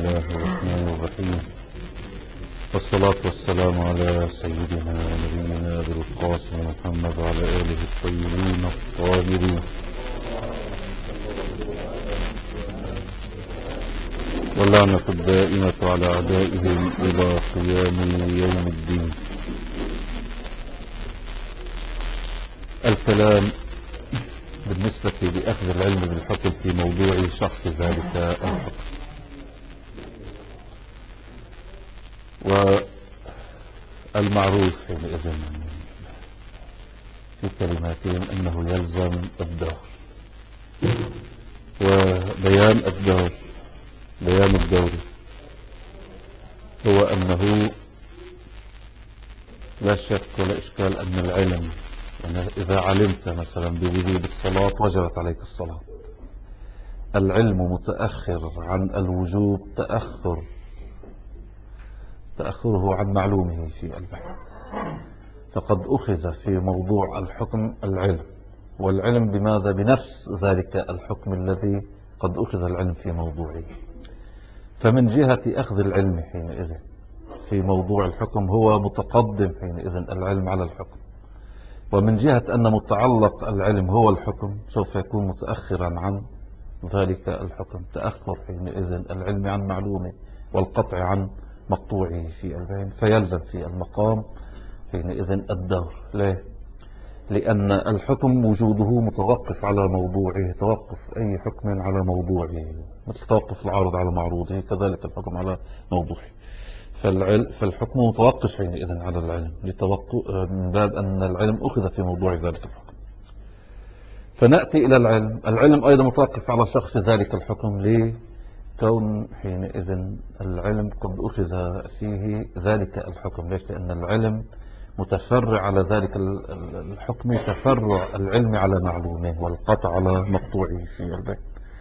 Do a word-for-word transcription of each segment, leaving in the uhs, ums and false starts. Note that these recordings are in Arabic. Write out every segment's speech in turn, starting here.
الله الرحمن الرحيم، والصلاة والسلام على سيدنا ونبينا أبي القاسم محمد وعلى آله الطيبين الطاهرين، واللعنة الدائمة على أعدائهم إلى قيام يوم الدين. الكلام بالنسبة لأخذ العلم بالحكم في موضوع شخص ذلك الحكم، والمعروف حينئذ في كلماتهم أنه يلزم الدار، وبيان الدار بيان الدور هو أنه لا شك ولا إشكال أن العلم، يعني إذا علمت مثلا بوجود الصلاة وجبت عليك الصلاة، العلم متأخر عن الوجوب تأخر تأخره عن معلومه في البحث، فقد أخذ في موضوع الحكم العلم، والعلم بماذا؟ بنفس ذلك الحكم الذي قد أخذ العلم في موضوعه. فمن جهة أخذ العلم حينئذ في موضوع الحكم هو متقدم حينئذ العلم على الحكم، ومن جهة أن متعلق العلم هو الحكم سوف يكون متأخرا عن ذلك الحكم، تأخر حينئذ العلم عن معلومه والقطع عن مقطوعه في البين، فيلزم في المقام حينئذ الدور. ليه؟ لأن الحكم وجوده متوقف على موضوعه، توقف أي حكم على موضوعه، مثل توقف العارض على معروضه كذلك الحكم على موضوعه. فالحكم متوقف حينئذ على العلم من باب أن العلم أخذ في موضوع ذلك الحكم. فنأتي إلى العلم، العلم أيضا متوقف على شخص ذلك الحكم، لكون حينئذ العلم قد أخذ فيه ذلك الحكم. ليش؟ لأن العلم متفرع على ذلك الحكم تفرع العلم على معلومه والقطع على مقطوعه في البيت.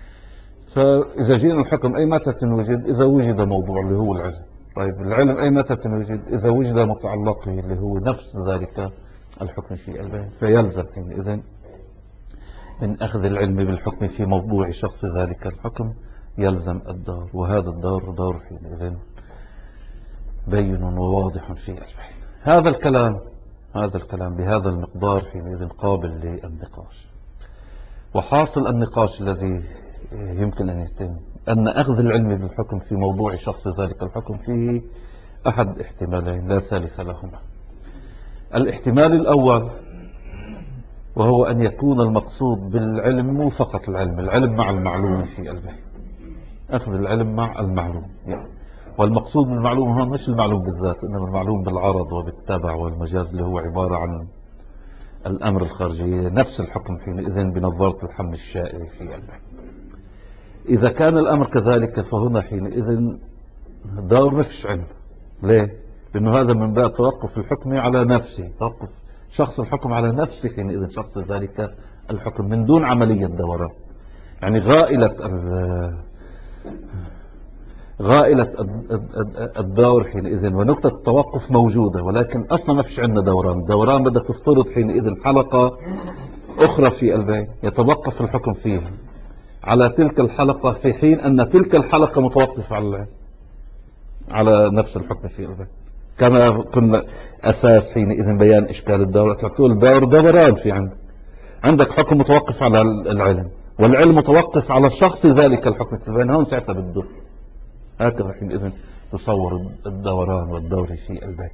فإذا جينا الحكم أي متى تنوجد؟ إذا وجد موضوع اللي هو العلم. طيب العلم أي متى تنوجد؟ إذا وجد متعلقه اللي هو نفس ذلك الحكم في البيت، فيلزم حينئذ من أخذ العلم بالحكم في موضوع شخص ذلك الحكم يلزم الدار، وهذا الدار دار حينئذ بين وواضح في البيت. هذا الكلام هذا الكلام بهذا المقدار حينئذ قابل للنقاش، وحاصل النقاش الذي يمكن أن يتم أن أخذ العلم بالحكم في موضوع شخص ذلك الحكم فيه أحد احتمالين لا ثالث لهما. الاحتمال الأول وهو أن يكون المقصود بالعلم مو فقط العلم، العلم مع المعلوم في البحث، أخذ العلم مع المعلوم يعني. والمقصود بالمعلوم هو مش المعلوم بالذات، إنما المعلوم بالعرض وبالتبع والمجاز اللي هو عبارة عن الأمر الخارجي، نفس الحكم حينئذ بنظارة الحمل الشائع في البحث. إذا كان الأمر كذلك فهنا حينئذ دار مفيش علم. ليه؟ لأنه هذا من باب توقف الحكم على نفسه، توقف شخص الحكم على نفسه حينئذ شخص ذلك الحكم من دون عملية دوران. يعني غائلة غائلة الدور حينئذ ونقطة التوقف موجودة، ولكن أصلا ما فيش عندنا دوران. دوران بدك تفترض حينئذ حلقة أخرى في البيت يتوقف الحكم فيها على تلك الحلقة، في حين أن تلك الحلقة متوقفة على على نفس الحكم في البيت. كما كنا أساس حينئذ بيان إشكال الدور، تقول الدور دوران في عندك عندك حكم متوقف على العلم، والعلم متوقف على الشخص ذلك الحكم في البيت، هون ساعتها بالدور. هكذا حينئذ تصور الدوران والدور في البيت.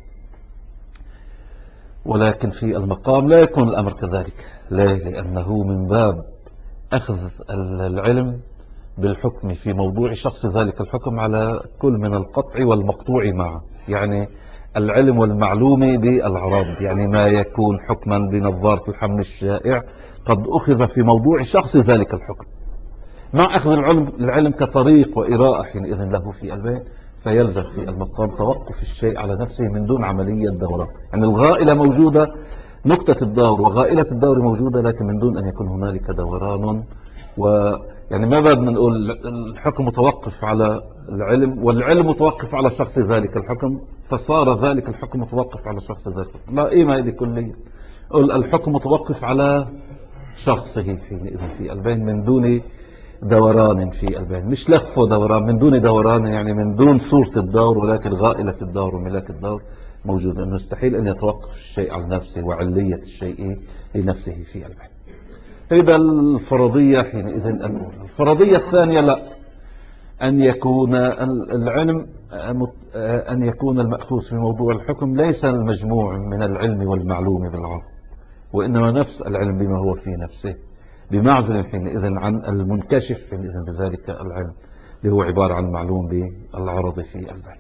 ولكن في المقام لا يكون الأمر كذلك. ليه؟ لأنه من باب أخذ العلم بالحكم في موضوع شخص ذلك الحكم على كل من القطع والمقطوع معا، يعني العلم والمعلوم بالعرض، يعني ما يكون حكما بنظارة الحمل الشائع قد أخذ في موضوع شخص ذلك الحكم، مع أخذ العلم, العلم كطريق وإراءة حينئذ له في البيت، فيلزم في المقام توقف الشيء على نفسه من دون عملية دوران. يعني الغائلة موجودة، نقطة الدور وغائلة الدور موجودة، لكن من دون أن يكون هنالك دوران. ويعني ما بدنا نقول الحكم متوقف على العلم والعلم متوقف على شخص ذلك الحكم، فصار ذلك الحكم متوقف على شخص ذلك الحكم. لا قيمة هذه كلية. قل الحكم متوقف على شخصه حينئذ في البين من دون دوران في البين، مش لف ودوران، من دون دوران يعني من دون صورة الدور، ولكن غائلة الدور وملاك الدور موجودة. مستحيل أن يتوقف الشيء على نفسه وعلية الشيء لنفسه في البين. إذا الفرضية حينئذ الأولى. الفرضية الثانية لا، أن يكون العلم أن يكون المأخوذ في موضوع الحكم ليس المجموع من العلم والمعلوم بالعرض، وإنما نفس العلم بما هو في نفسه، بمعزل حينئذ عن المنكشف حينئذ بذلك العلم اللي هو عبارة عن معلوم بالعرض في البين.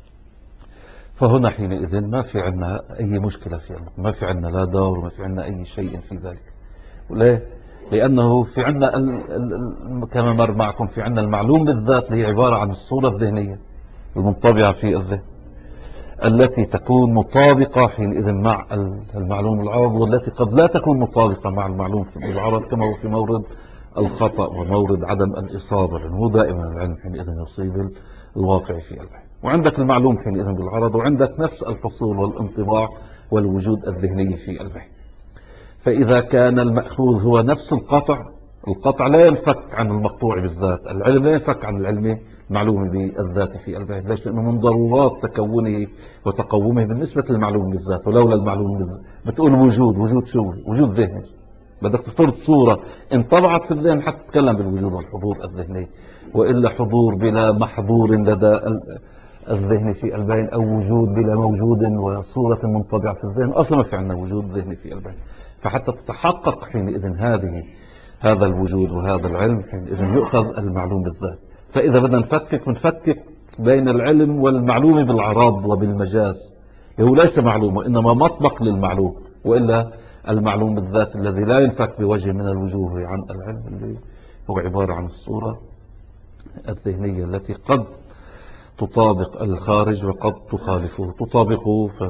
فهنا حينئذ ما في عنا أي مشكلة في المقام، ما في عنا لا دور وما في عنا أي شيء في ذلك. وليه؟ لأنه في عنا كما مر معكم في عنا المعلوم بالذات اللي هي عبارة عن الصورة الذهنية المنطبعة في الذهن التي تكون مطابقة حينئذ مع المعلوم العرض، والتي قد لا تكون مطابقة مع المعلوم في العرض، كما هو في مورد الخطأ ومورد عدم الإصابة، لأنه دائما العلم حينئذ يصيب الواقع في البحث. وعندك المعلوم حينئذ بالعرض، وعندك نفس الحصول والانطباع والوجود الذهني في البحث. فإذا كان المأخوذ هو نفس القطع، القطع لا ينفك عن المقطوع بالذات، العلم لا ينفك عن العلم المعلوم بالذات في البحث. ليش؟ لأنه من ضرورات تكونه وتقومه بالنسبة للمعلوم بالذات. ولولا المعلوم بالذات بتقول وجود، وجود شو؟ وجود ذهني. بدك تفترض صورة انطبعت في الذهن حتى تتكلم بالوجود والحضور الذهني، وإلا حضور بلا محضور لدى الذهن في البين، أو وجود بلا موجود وصورة منطبعة في الذهن، أصلا ما في عندنا وجود ذهني في البين. فحتى تتحقق حينئذ هذه هذا الوجود وهذا العلم حينئذ يؤخذ المعلوم بالذات. فإذا بدنا نفكك نفكك بين العلم والمعلوم بالعرض وبالمجاز، هو ليس معلوم وإنما مطبق للمعلوم، وإلا المعلوم بالذات الذي لا ينفك بوجه من الوجوه عن العلم اللي هو عبارة عن الصورة الذهنية التي قد تطابق الخارج وقد تخالفه، تطابقه ف...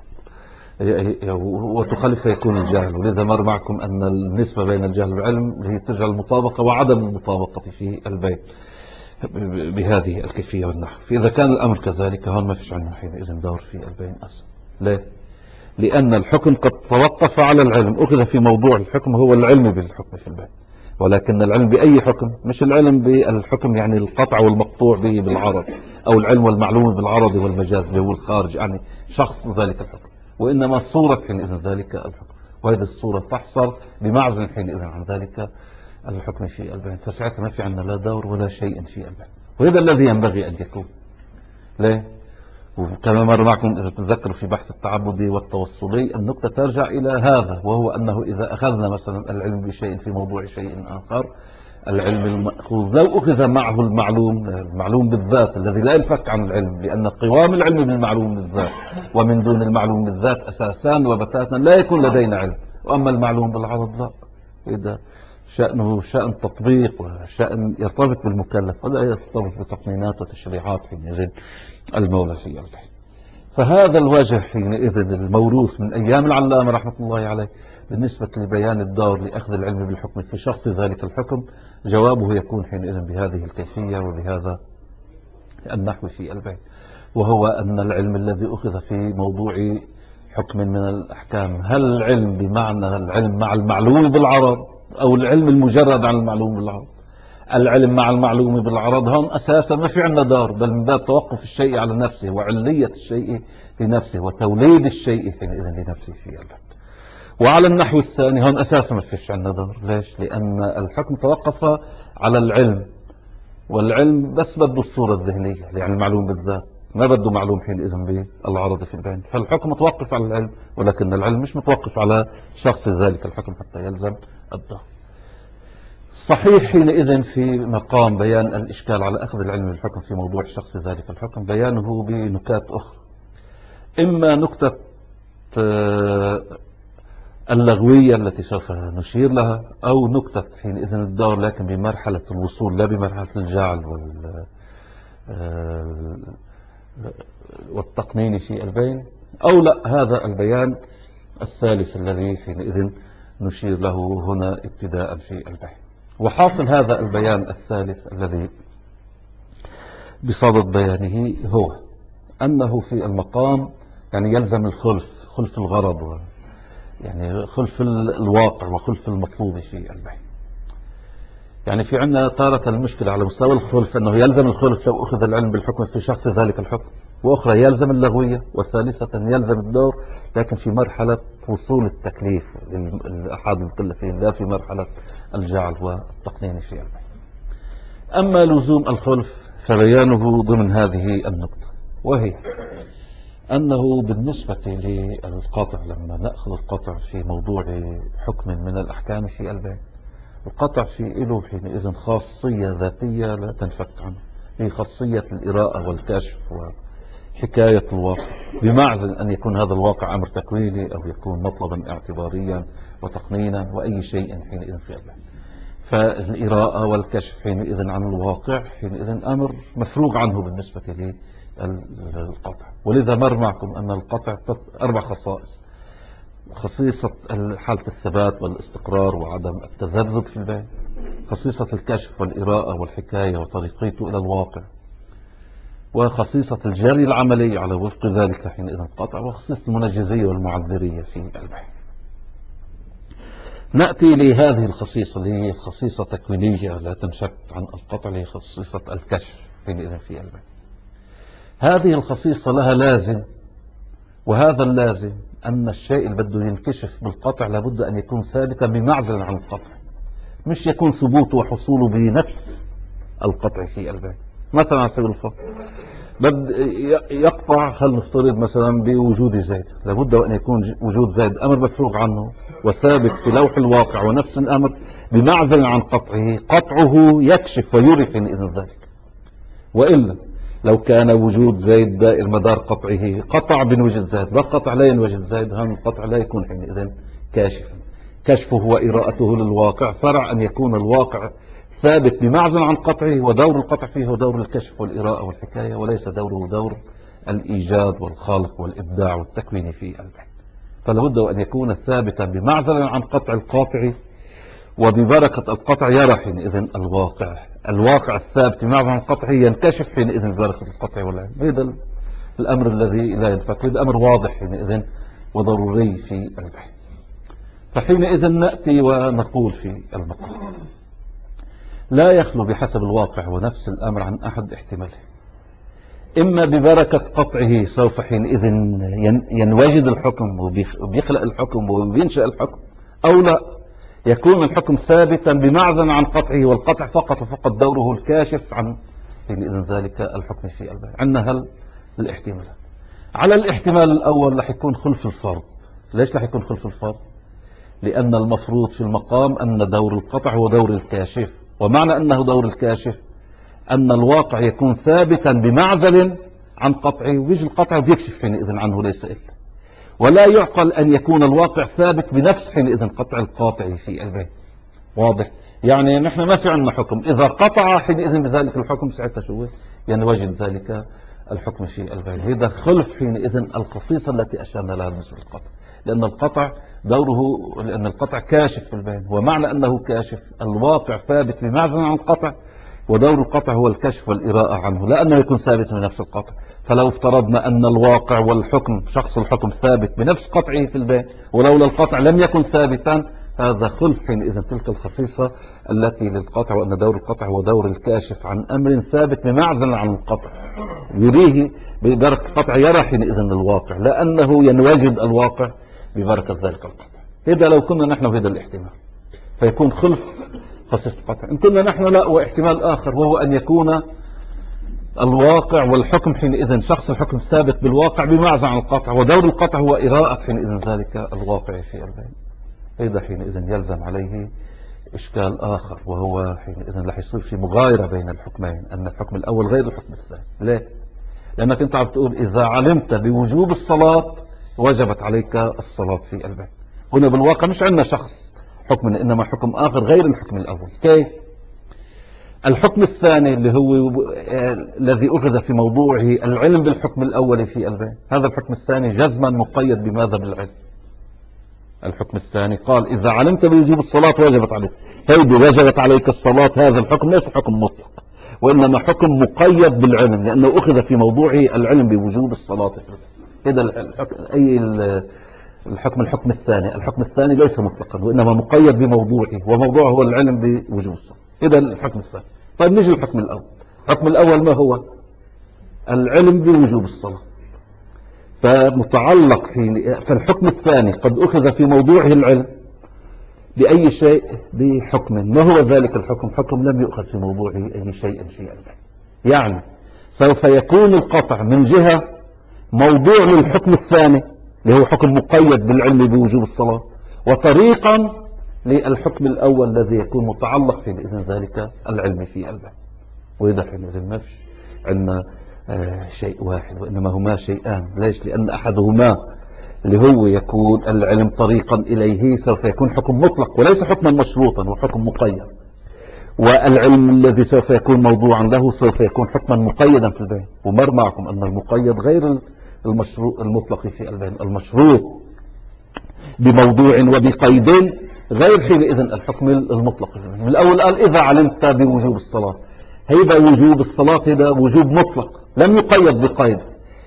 وتخالف فيكون الجهل. ولذا مر معكم أن النسبة بين الجهل والعلم هي ترجع المطابقة وعدم المطابقة في البيت بهذه الكيفية والنحو. فإذا كان الأمر كذلك هون ما فيش عندنا حينئذ دور في البين أصلا. ليه؟ لأن الحكم قد توقف على العلم، أخذ في موضوع الحكم هو العلم بالحكم في البين، ولكن العلم بأي حكم، مش العلم بالحكم يعني القطع والمقطوع به بالعرض، أو العلم والمعلوم بالعرض والمجاز اللي هو الخارج يعني شخص ذلك الحكم، وإنما صورة حينئذ ذلك الحكم، وهذه الصورة تحصل بمعزل حينئذ عن ذلك الحكم في البين. فساعتها ما في عندنا لا دور ولا شيء في البين، وهذا الذي ينبغي أن يكون. ليه؟ وكما مر معكم إذا تذكروا في بحث التعبدي والتوصلي النقطة ترجع إلى هذا، وهو أنه إذا أخذنا مثلا العلم بشيء في موضوع شيء آخر، العلم المأخوذ لو أخذ معه المعلوم المعلوم بالذات الذي لا ينفك عن العلم، لأن قوام العلم بالمعلوم بالذات، ومن دون المعلوم بالذات أساسا وبتاتا لا يكون لدينا علم. وأما المعلوم بالعرض لا، إذا شأنه شأن تطبيق وشأن يرتبط بالمكلف ولا يرتبط بتقنينات وتشريعات حينئذ المولى في البحث. فهذا الوجه حينئذ الموروث من أيام العلامة رحمة الله عليه بالنسبة لبيان الدور لأخذ العلم بالحكم في شخص ذلك الحكم، جوابه يكون حينئذ بهذه الكيفية وبهذا النحو في البيت، وهو أن العلم الذي أخذ في موضوع حكم من الأحكام، هل العلم بمعنى العلم مع المعلوم بالعرض أو العلم المجرد عن المعلوم بالعرض؟ العلم مع المعلوم بالعرض هون أساسا ما في عندنا دار، بل من باب توقف الشيء على نفسه وعلية الشيء لنفسه وتوليد الشيء حينئذ لنفسه في البحث. وعلى النحو الثاني هون أساسا ما فيش عندنا دار. ليش؟ لأن الحكم توقف على العلم، والعلم بس بده الصورة الذهنية يعني المعلوم بالذات، ما بده معلوم حينئذ بالعرض في البين. فالحكم متوقف على العلم، ولكن العلم مش متوقف على شخص ذلك الحكم حتى يلزم الدار. صحيح حينئذ في مقام بيان الإشكال على أخذ العلم بالحكم في موضوع شخص ذلك الحكم بيانه بنكات أخرى، إما نكتة اللغوية التي سوف نشير لها، أو نكتة حينئذ الدور لكن بمرحلة الوصول لا بمرحلة الجعل والتقنين في البين، أو لا هذا البيان الثالث الذي حينئذ نشير له هنا ابتداء في البحث. وحاصل هذا البيان الثالث الذي بصدد بيانه هو أنه في المقام يعني يلزم الخلف، خلف الغرض يعني خلف الواقع وخلف المطلوب في البحث. يعني في عندنا تارة المشكلة على مستوى الخلف أنه يلزم الخلف لو أخذ العلم بالحكم في شخص ذلك الحكم، وأخرى يلزم اللغوية، وثالثة يلزم الدور لكن في مرحلة وصول التكليف لأحد المكلفين، لا في مرحلة الجعل والتقنين في علمه. أما لزوم الخلف فبيانه ضمن هذه النقطة، وهي أنه بالنسبة للقطع، لما نأخذ القطع في موضوع حكم من الأحكام في البيع، القطع في له حينئذ خاصية ذاتية لا تنفك عنه، هي خاصية الإراءة والكشف وحكاية الواقع، بمعزل أن يكون هذا الواقع أمر تكويني أو يكون مطلبا اعتباريا وتقنينا وأي شيء حينئذ في البيع. فالإراءة والكشف حينئذ عن الواقع حينئذ أمر مفروغ عنه بالنسبة للقطع. ولذا مر معكم أن القطع أربع خصائص: خصيصة حالة الثبات والاستقرار وعدم التذبذب في البيع، خصيصة الكشف والإراءة والحكاية وطريقته إلى الواقع، وخصيصة الجري العملي على وفق ذلك حينئذ القطع، وخصيصة المنجزية والمعذرية في البيع. نأتي لهذه الخصيصة اللي هي خصيصة تكوينية لا تنشك عن القطع، اللي هي خصيصة الكشف حينئذ في البيع. هذه الخصيصة لها لازم، وهذا اللازم أن الشيء اللي بده ينكشف بالقطع لابد أن يكون ثابتا بمعزل عن القطع، مش يكون ثبوته وحصوله بنفس القطع في البيع. مثلا على سبيل الفرض بد يقطع، خل نفترض مثلا بوجود زيد، لابد أن يكون وجود زيد أمر مفروغ عنه وثابت في لوح الواقع، ونفس الأمر بمعزل عن قطعه، قطعه يكشف ويري حينئذ ذلك. وإلا لو كان وجود زيد دائر مدار قطعه قطع بنوجد زيد، والقطع لا ينوجد زيد، هم القطع لا يكون حينئذ كاشفا. كشفه وإراءته للواقع فرع أن يكون الواقع ثابت بمعزل عن قطعه، ودور القطع فيه هو دور الكشف والإراءة والحكاية، وليس دوره دور الإيجاد والخالق والإبداع والتكوين في البيع. فلابد أن يكون ثابتا بمعزل عن قطع القاطع، وببركة القطع يرى حينئذ الواقع، الواقع الثابت بمعزل عن القطع ينكشف حينئذ ببركة القطع والعلم. هذا الأمر الذي لا ينفك، هذا أمر واضح حينئذ وضروري في البيع. فحينئذ نأتي ونقول في المقام لا يخلو بحسب الواقع ونفس الأمر عن أحد احتماله: إما ببركة قطعه سوف حينئذ ينوجد الحكم وبيخلق الحكم وبينشأ الحكم، أو لا يكون الحكم ثابتا بمعزل عن قطعه، والقطع فقط وفقط دوره الكاشف عن حينئذ ذلك الحكم في البيع. عندنا هل الاحتمال. على الاحتمال الأول رح يكون خلف الفرض. ليش رح يكون خلف الفرض؟ لأن المفروض في المقام أن دور القطع هو دور الكاشف، ومعنى أنه دور الكاشف أن الواقع يكون ثابتا بمعزل عن قطعه، ويجي القطع ويكشف حينئذ عنه ليس إلا. ولا يعقل أن يكون الواقع ثابت بنفس حينئذ قطع القاطع في البيع. واضح؟ يعني نحن ما في عندنا حكم، إذا قطع حينئذ بذلك الحكم ساعتها شو ينوجد ذلك الحكم في البيع. هذا خلف حينئذ الخصيصة التي أشرنا لها بالنسبة للقطع، لأن القطع دوره، لأن القطع كاشف في البيع، ومعنى أنه كاشف الواقع ثابت بمعزل عن القطع، ودور القطع هو الكشف والإراءة عنه، لا أنه يكون ثابت من نفس القطع. فلو افترضنا أن الواقع والحكم، شخص الحكم ثابت بنفس قطعه في البيع، ولولا القطع لم يكن ثابتا، هذا خلف حينئذ تلك الخصيصة التي للقطع، وأن دور القطع هو دور الكاشف عن أمر ثابت بمعزل عن القطع، يريه ببركة القطع يرى حينئذ الواقع، لأنه ينوجد الواقع ببركة ذلك القطع. إذا لو كنا نحن في هذا الاحتمال فيكون خلف خصيصة القطع. إن كنا نحن لا، واحتمال آخر وهو أن يكون الواقع والحكم حينئذ شخص الحكم ثابت بالواقع بمعزل عن القطع، ودور القطع هو إراءة حينئذ ذلك الواقع في البيع. إذا حينئذ يلزم عليه إشكال آخر، وهو حينئذ رح يصير في مغايرة بين الحكمين، أن الحكم الأول غير الحكم الثاني. ليه؟ لأنك أنت عم تقول إذا علمت بوجوب الصلاة وجبت عليك الصلاة في البيع. هنا بالواقع مش عندنا شخص حكم، إنما حكم آخر غير الحكم الأول. كيف؟ الحكم الثاني اللي هو الذي أخذ في موضوعه العلم بالحكم الأول في البيع، هذا الحكم الثاني جزما مقيد بماذا؟ بالعلم. الحكم الثاني قال إذا علمت بوجوب الصلاة وجبت عليك، هيدي وجبت عليك الصلاة، هذا الحكم ليس حكم مطلق، وإنما حكم مقيد بالعلم، لأنه أخذ في موضوعه العلم بوجوب الصلاة. هذا الحكم أي الحكم الحكم الثاني الحكم الثاني ليس مطلقا، وإنما مقيد بموضوعه، وموضوعه هو العلم بوجوب الصلاة. هذا الحكم الثاني. طيب نجي للحكم الأول. الحكم الأول ما هو؟ العلم بوجوب الصلاة. فمتعلق في فالحكم الثاني قد أخذ في موضوعه العلم بأي شيء بحكم. ما هو ذلك الحكم؟ حكم لم يؤخذ في موضوعه أي شيء شيئا. يعني سوف يكون القطع من جهة موضوع للحكم الثاني اللي هو حكم مقيد بالعلم بوجوب الصلاة، وطريقا للحكم الأول الذي يكون متعلق في بإذن ذلك العلم في الباب. وإذا حينئذ ما فيش عندنا آه شيء واحد، وإنما هما شيئان. ليش؟ لأن أحدهما اللي هو يكون العلم طريقا إليه سوف يكون حكم مطلق وليس حكما مشروطا وحكم مقيد، والعلم الذي سوف يكون موضوعا له سوف يكون حكما مقيدا في البيان. ومر معكم أن المقيد غير المشروط المطلق في البيان. المشروط بموضوع وبقيد غير حينئذ الحكم المطلق. من الأول قال إذا علمت بوجوب الصلاة، هيدا وجوب الصلاة هذا وجوب مطلق لم يقيد بقيد.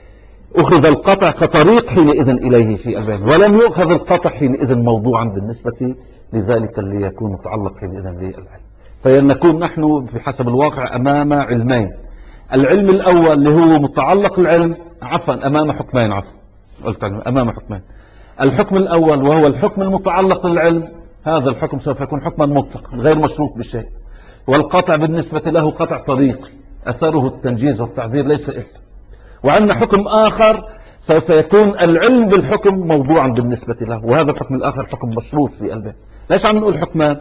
أخذ القطع كطريق حينئذ إليه في البيان، ولم يؤخذ القطع حينئذ موضوعا بالنسبة لذلك اللي يكون متعلق حينئذ بالعلم. فنكون نحن بحسب الواقع أمام علمين. العلم الأول اللي هو متعلق العلم عفوا أمام حكمين عفوا قلت أمام حكمين. الحكم الأول وهو الحكم المتعلق للعلم، هذا الحكم سوف يكون حكما مطلقا غير مشروط بشيء، والقطع بالنسبة له قطع طريقي أثره التنجيز والتعذير ليس إلا. وعندنا حكم آخر سوف يكون العلم بالحكم موضوعا بالنسبة له، وهذا الحكم الآخر حكم مشروط في قلبه. ليش عم نقول حكمان؟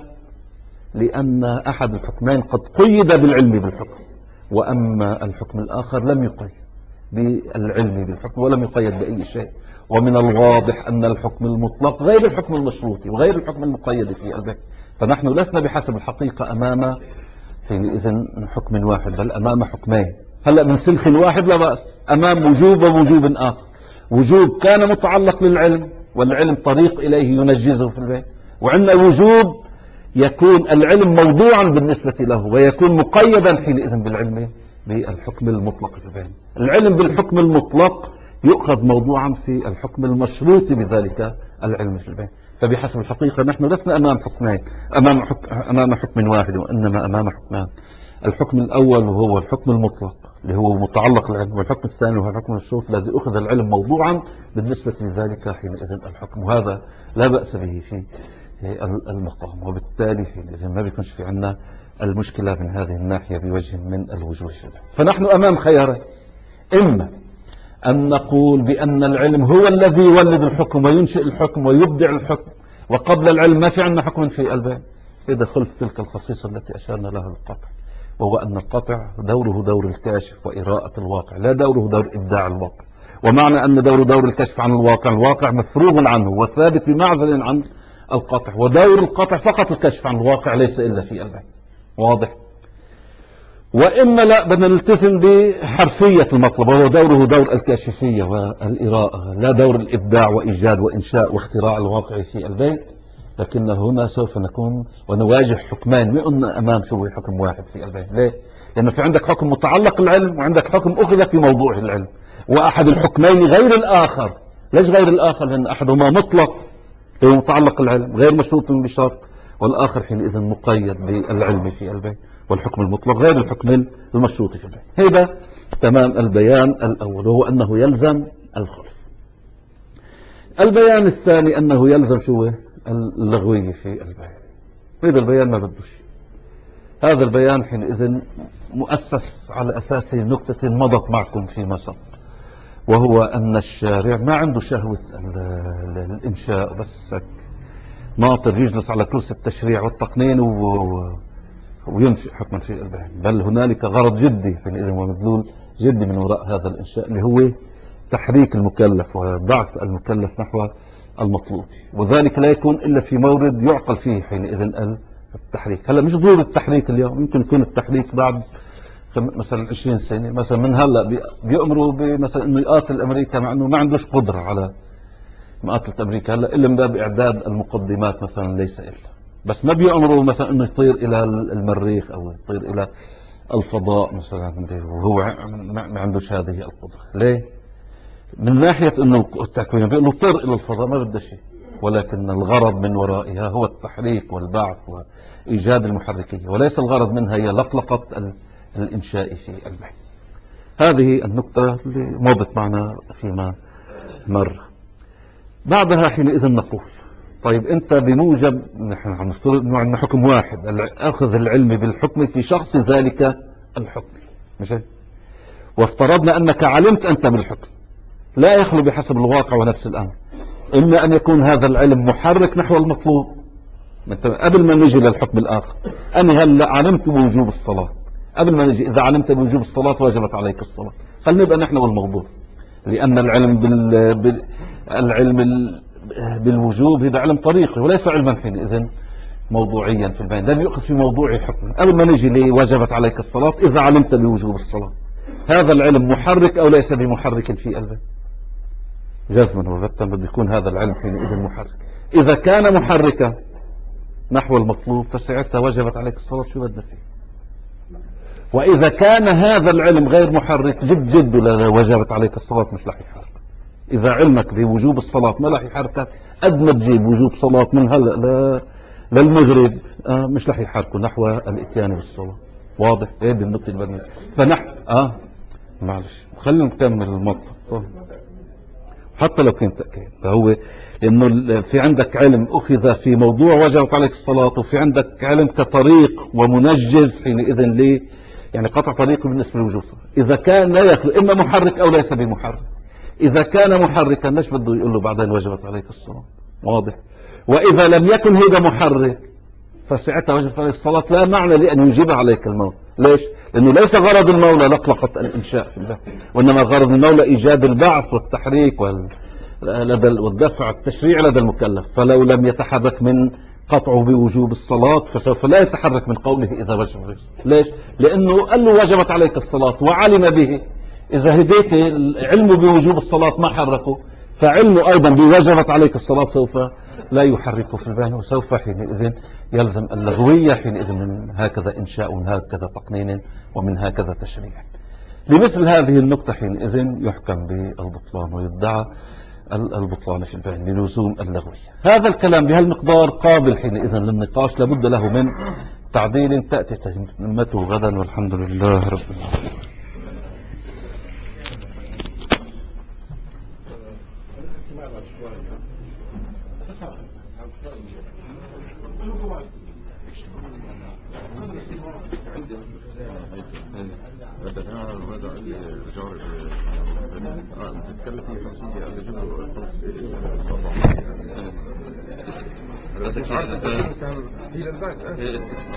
لأن أحد الحكمين قد قيد بالعلم بالحكم، وأما الحكم الآخر لم يقيد بالعلم بالحكم ولم يقيد بأي شيء. ومن الواضح أن الحكم المطلق غير الحكم المشروط وغير الحكم المقيد في قلبه. فنحن لسنا بحسب الحقيقة أمام حينئذ حكم واحد، بل أمام حكمين. هلأ من سلخ واحد لا بأس، أمام وجوب ووجوب آخر. وجوب كان متعلق للعلم والعلم طريق إليه ينجزه في البيت، وعندنا وجوب يكون العلم موضوعا بالنسبة له ويكون مقيدا حينئذ بالعلم بالحكم المطلق في البيت. العلم بالحكم المطلق يؤخذ موضوعا في الحكم المشروط بذلك العلم في البيت. فبحسب الحقيقة نحن لسنا أمام حكمين أمام حكم, أمام حكم واحد، وإنما أمام حكمان. الحكم الأول وهو الحكم المطلق اللي هو متعلق العلم، والحكم الثاني وهو الحكم المشروط الذي أخذ العلم موضوعا بالنسبة لذلك حينئذ الحكم. وهذا لا بأس به في المقام، وبالتالي حينئذ ما بيكونش في عنا المشكلة من هذه الناحية بوجه من الوجوه. فنحن أمام خيارين: إما أن نقول بأن العلم هو الذي يولد الحكم وينشئ الحكم ويبدع الحكم، وقبل العلم ما في عندنا حكم في قلبه، إذا خلف تلك الخصيصة التي أشارنا لها بالقطع، وهو أن القطع دوره دور الكاشف وإراءة الواقع، لا دوره دور إبداع الواقع. ومعنى أن دوره دور الكشف عن الواقع، الواقع مفروغ عنه وثابت بمعزل عن القطع، ودور القطع فقط الكشف عن الواقع ليس إلا في قلبه. واضح؟ وإما لا، بدنا نلتزم بحرفية المطلب، وهو دوره دور الكاشفية والإراءة، لا دور الإبداع وإيجاد وإنشاء واختراع الواقع في البيت. لكن هنا سوف نكون ونواجه حكمان، ما أمام شو حكم واحد في البيت. ليه؟ لأنه في عندك حكم متعلق العلم وعندك حكم أخذ في موضوع العلم، وأحد الحكمين غير الآخر. ليش غير الآخر؟ لأن أحدهما مطلق هو متعلق العلم غير مشروط بشرط، والآخر حينئذ مقيد بالعلم في البيت، والحكم المطلق غير الحكم المشروط في البيت. هذا تمام البيان الأول، وهو أنه يلزم الخلف. البيان الثاني أنه يلزم شو اللغوية في البيان. هذا البيان ما بدوش. هذا البيان حينئذ مؤسس على أساس نكتة مضت معكم فيما سبق، وهو أن الشارع ما عنده شهوة الإنشاء بس ناطر يجلس على كرسي التشريع والتقنين و... وينشئ حكما في البيان، بل هنالك غرض جدي حينئذ ومدلول جدي من وراء هذا الإنشاء، اللي هو تحريك المكلف وضعف المكلف نحو المطلوب، وذلك لا يكون إلا في مورد يعقل فيه حينئذ التحريك. هلا مش ضروري التحريك اليوم، يمكن يكون التحريك بعد مثلا عشرين سنة مثلا من هلا بيأمروا بمثلا انه يقاتل امريكا، مع انه ما عندوش قدرة على مقاتلة امريكا هلا الا من باب اعداد المقدمات مثلا، ليس الا بس ما بيأمروا مثلا انه يطير الى المريخ او يطير الى الفضاء مثلا، وهو ما عندوش هذه القدرة. ليه؟ من ناحية انه التكوين بيقولوا طير الى الفضاء ما بده شيء، ولكن الغرض من ورائها هو التحريك والبعث وإيجاد المحركية، وليس الغرض منها هي لقلقة الإنشاء في البحث. هذه النقطة اللي مضت معنا فيما مر. بعدها حينئذ نقول طيب أنت بموجب نحن نفترض أن حكم واحد، أخذ العلم بالحكم في شخص ذلك الحكم، مش وافترضنا أنك علمت أنت بالحكم، لا يخلو بحسب الواقع ونفس الأمر إما أن يكون هذا العلم محرك نحو المطلوب. قبل ما نجي للحكم الآخر، أنا هل علمت بوجوب الصلاة، قبل ما نجي إذا علمت بوجوب الصلاة وجبت عليك الصلاة، خلينا نبقى نحن والموضوع، لأن العلم بال... بال... العلم ال... بالوجوب هذا علم طريقي وليس علما حينئذ موضوعيا في البيان، لم يؤخذ في موضوع الحكم. قبل ما نجي لي وجبت عليك الصلاة، إذا علمت بوجوب الصلاة، هذا العلم محرك أو ليس بمحرك في البيان؟ جزما وبتا بده يكون هذا العلم حينئذ محرك. إذا كان محركا نحو المطلوب فساعتها وجبت عليك الصلاة، شو بدنا فيه؟ وإذا كان هذا العلم غير محرك جد جد لا وجبت عليك الصلاة، مش رح يحرك. إذا علمك بوجوب الصلاة ما رح يحركك، قد ما تجيب وجوب صلاة من هلا لا للمغرب آه مش رح يحركوا نحو الاتيان بالصلاة. واضح؟ ايه دي النقطة اللي بدنا فنحن اه معلش خلينا نكمل المطلب حتى لو كنت تأكيد. فهو انه في عندك علم اخذ في موضوع وجبت عليك الصلاة، وفي عندك علم كطريق ومنجز حينئذ ليه يعني قطع طريقه بالنسبة للوجوب. اذا كان لا يخلو اما محرك او ليس بمحرك، اذا كان محركا ليش بده يقول له بعدين وجبت عليك الصلاة؟ واضح؟ واذا لم يكن هذا محرك فساعتها وجبت عليك الصلاة لا معنى لأن يجيب عليك المولى. ليش؟ لأنه ليس غرض المولى لقلقة الإنشاء في الله، وإنما غرض المولى إيجاد البعث والتحريك وال... والدفع التشريع لدى المكلف. فلو لم يتحرك من قطعه بوجوب الصلاة فسوف لا يتحرك من قوله إذا وجب. ليش؟ لأنه قال له وجبت عليك الصلاة وعلم به. إذا هديت علمه بوجوب الصلاة ما حركه، فعلمه أيضا بوجبت عليك الصلاة سوف لا يحركه في البين، وسوف حينئذ يلزم اللغوية حينئذ من هكذا إنشاء ومن هكذا تقنين ومن هكذا تشريع. لمثل هذه النقطة حينئذ يحكم بالبطلان ويدعى البطلان في البين للزوم اللغوية. هذا الكلام بهالمقدار قابل حينئذ للنقاش، لابد له من تعديل تأتي تهمته غدا، والحمد لله رب العالمين. تتكلم في خمسين اللي جبوا